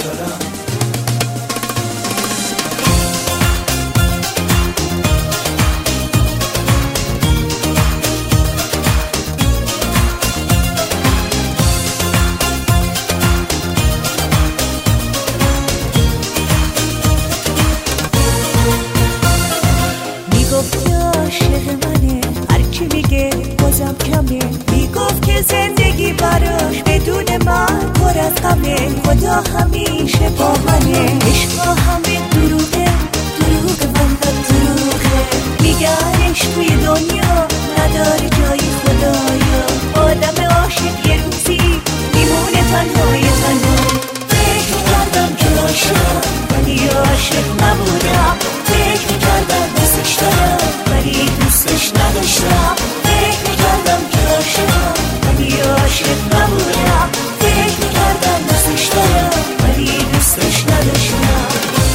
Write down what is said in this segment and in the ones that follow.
دارم. میگفت که عاشق منه، هرچی میگه بازم کمه. میگفت که زندگی براش بدون من پر از غمه. خدا همیشه با منه، عشقا همه دروغه، دروغ فقط دروغه. میگن عشق توی دنیا نداره جای خدایا. آدم عاشق یه روزی میمونه تنهای تنها. فکر کردم که عاشق ولی عاشق نبودم. فکر کردم دوستش دارم ولی دوستش نداشتم. فکر کردم که عاشقم ولی عاشق نبودم. فکر کردم دوستش دارم ولی دوستش نداشتم.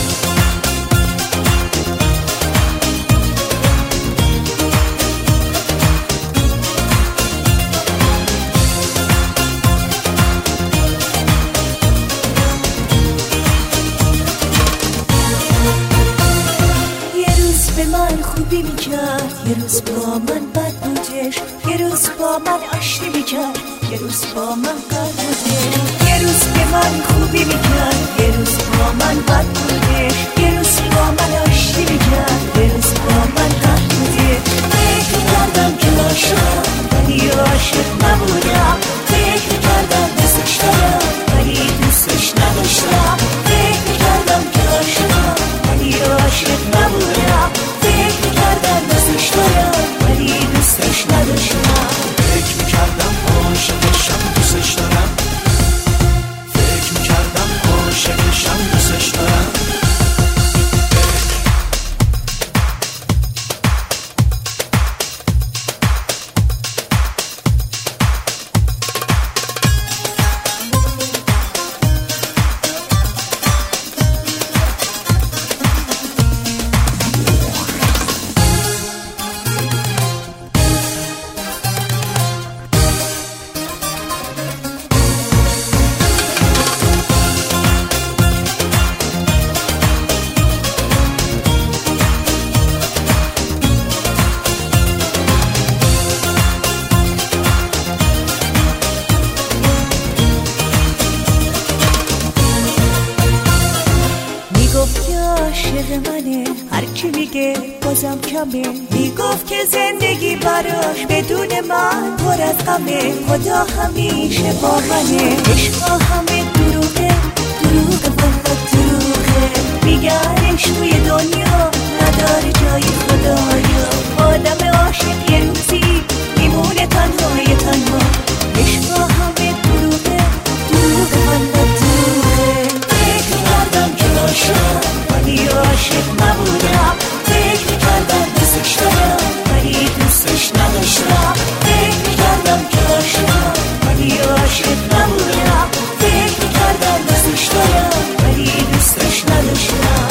به من خوبی میکرد، یه روز با من بد بودش. یه روز با من آشتی میکرد، یه روز با من بد بودش. یه روز به من خوبی میکرد، یه روز با من بد بودش. یه روز با من آشتی میکرد، یه روز با من بد بودش. فکر کردم که عاشقم ولی عاشق نبودم. فکر کردم دوستش دارم ولی دوستش نداشتم. فکر کردم که عاشقم ولی عاشق نبودم. فکر میکردم دوستش دارم ولی دوستش نداشتم. فکر میکردم عاشقشم دوستش دارم. فکر میکردم عاشقشم دوستش دارم. میگفت که عاشق منه، هرچی میگه بازم کمه. میگفت که زندگی براش بدون من پر از غمه. خدا همیشه با منه، عشقا همه دروغه، دروغ فقط دروغه. میگن عشق توی دنیا نداره جای خدایا. آدم عاشق یه روزی میمونه تنهای تنها. عشقا همه دروغه، دروغ فقط دروغه. فکر کردم که عاشقم ولی عاشق نبودم. فکر کردم دوستش دارم ولی دوستش نداشتم. فکر کردم که عاشقم ولی عاشق نبودم. فکر کردم دوستش دارم ولی دوستش نداشتم.